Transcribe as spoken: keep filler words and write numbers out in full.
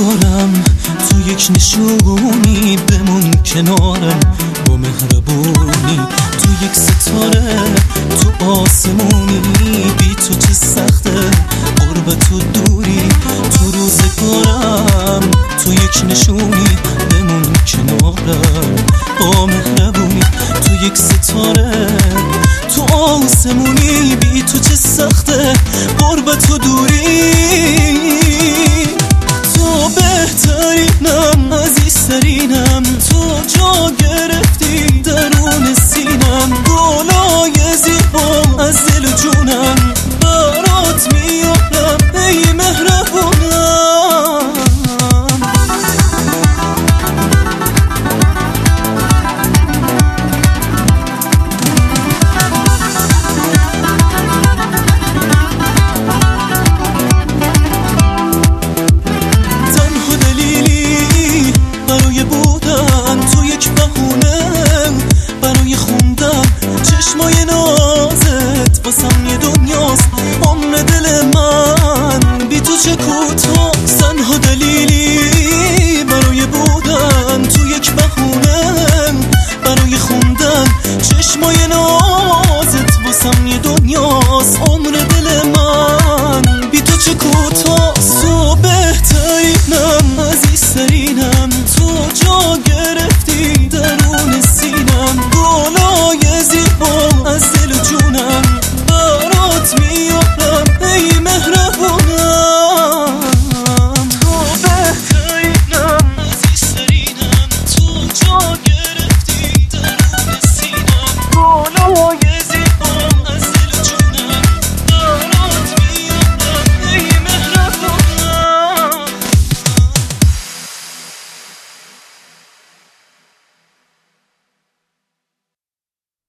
امیدوارم تو یک نشونی بمون کنارم با مهربونی، تو یک ستاره تو آسمونی، بی تو چه سخته غربت و دوری، تو روزگارم تو یک نشونی بمون کنارم با مهربونی، تو یک ستاره تو آسمونی، بی تو چه سخته غربت و دوری، تو بهترینم عزیزترینم، تو جا گرفتی درون سینم، گلای زیبام از دل و جونم برات میارم ای مهربونم. چشمای نازت واسم یه دنیاست، عمر دل من بی تو چه کوتاست، تنها دلیلی برای بودن تو یک بهونه برای خوندن، چشمای نازت واسم یه دنیاست.